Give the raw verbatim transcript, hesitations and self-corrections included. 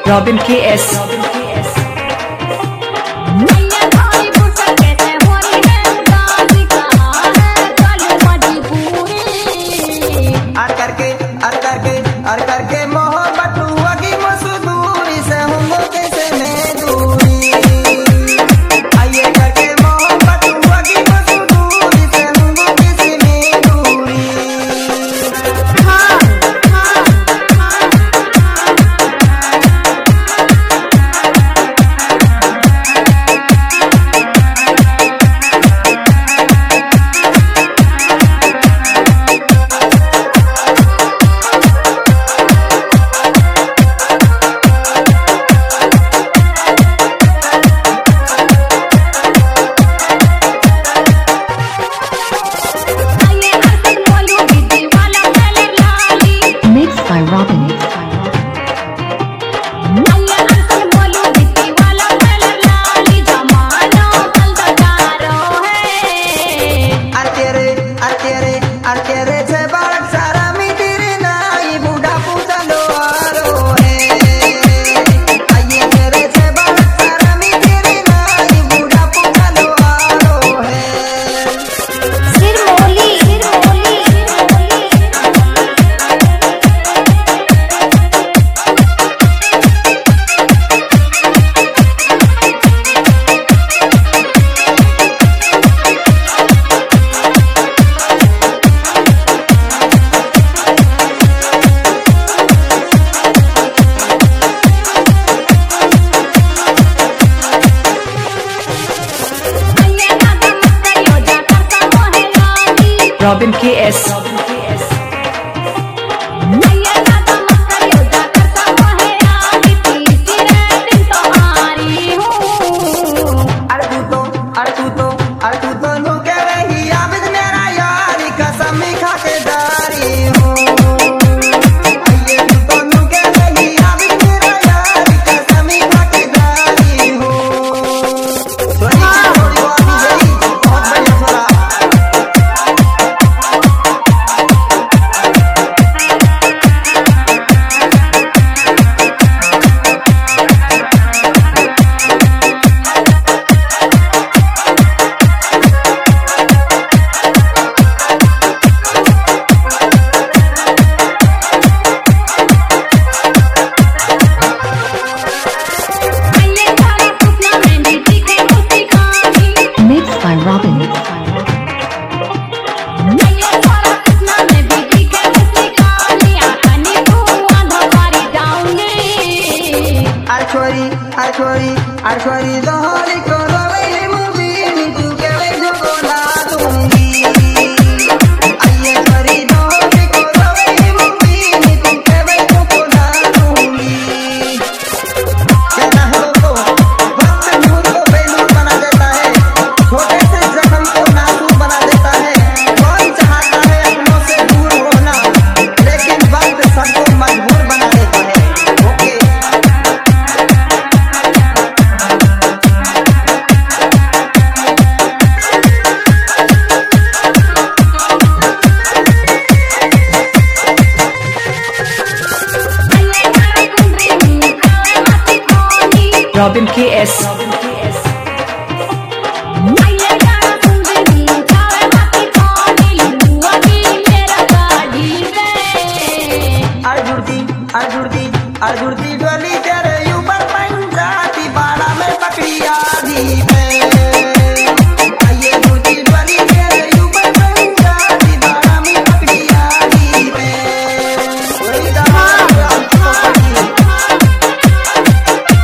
Robin K S Robin K S Archori, Archori, the holy Corona, moving to get a Corona to me. I am very holy Corona, moving to get a Corona to me. Can I help you? What's the mood of Belu बना देता है, छोटे से जख्म को नाजुक बना देता है। कौन चाहता है अपनों से दूर होना, लेकिन वक्त सबको मजबूर बना देता है। ओके Robin K S अर्जुर्दी डोली तेरे ऊपर पंजाती बाड़ा में पकड़ी आधी।